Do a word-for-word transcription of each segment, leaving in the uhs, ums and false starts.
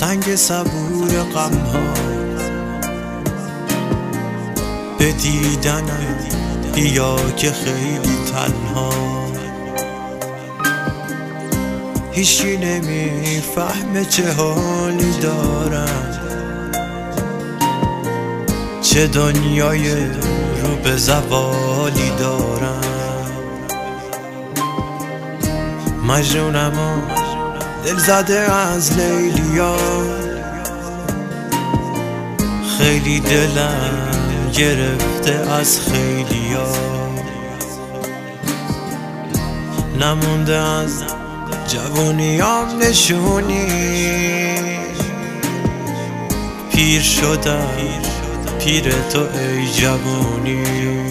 سنگ صبور غمها به دیدنم بیا که خیلی تنها. هیچی نمیفهمه چه حالی دارم، چه دنیای رو به زوالی دارم. مجنونم و دل زده از لیلیا، خیلی دلم گرفته از خیلیا. نمونده از جوونیام نشونی، پیر شدم پیر تو ای جوونی.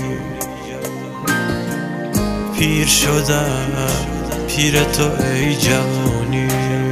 پیر شدم پیر تو ای جوونی.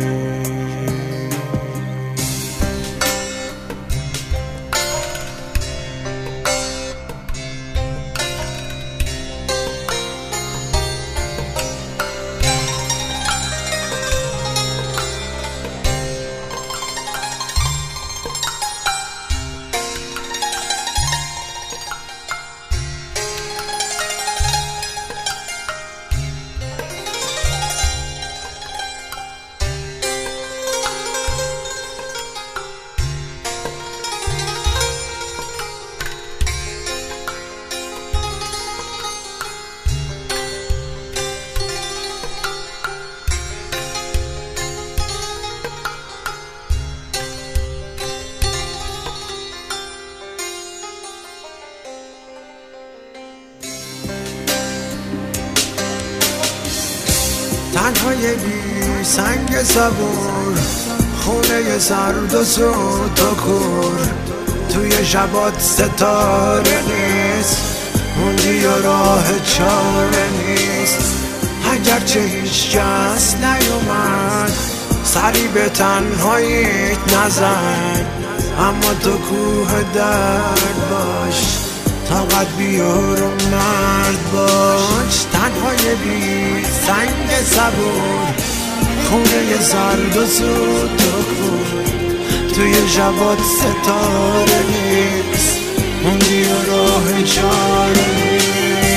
تنهای بی سنگ صبور، خونه سرد و سود و کور. توی شبات ستاره نیست، موندی و راه چاره نیست. اگرچه هیچ کس نیومد سری به تنهاییت نزد، اما تو کوه درد باش، طاقت بیار و مرد باش. تنهای بی سنگ صبور، خونه سرد و سود و کور. توی شبات ستاره نیست، موندی و راه چاره نیست.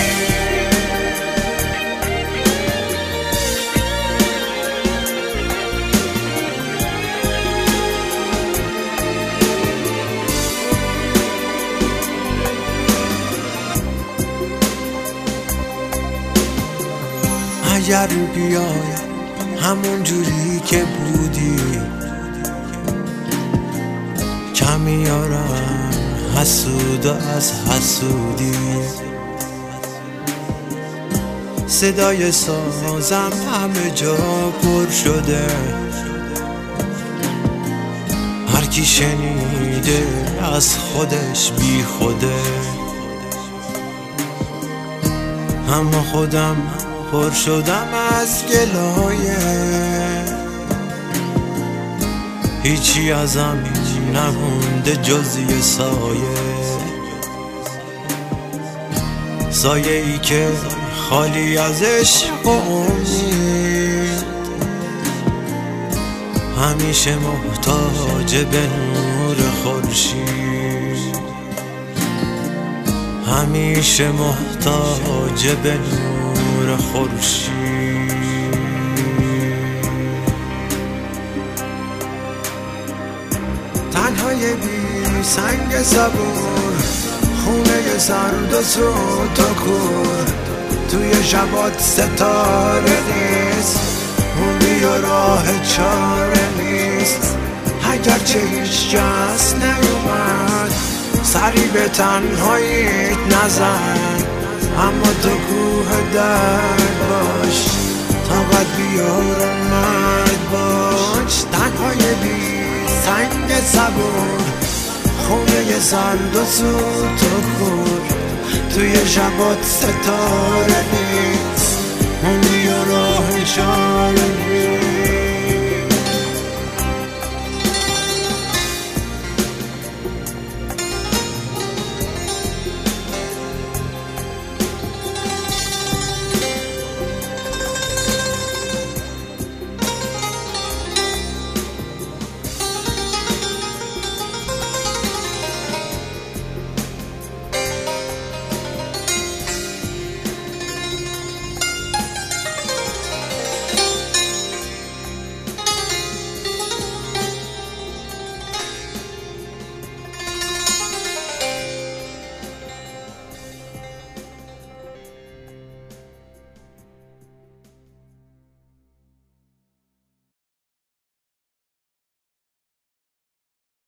اگر بیای همون جوری که بودی، کمیارم حسود از حسودی. صدای سازم همه جا پر شده، هر کی شنیده از خودش بی خوده. اما خودم پر شدم از گلایه، هیچی ازم نمونده جز یه سایه. سایه ای که خالی از عشق و امید، همیشه محتاج به نور خورشید. همیشه محتاج به نور خورشید. تنهای بی سنگ صبور، خونه سرد و سود و کور. توی شبات ستاره نیست، موندی و راه چاره نیست. اگرچه هیچ کس نیومد سری به تنهاییت نزد، اما تو کوه درد باش، طاقت بیار و مرد باش. تنهای بی سنگ صبور، خونه سرد و سود و کور. توی شبات ستاره نیست، موندی و راه چاره نیست.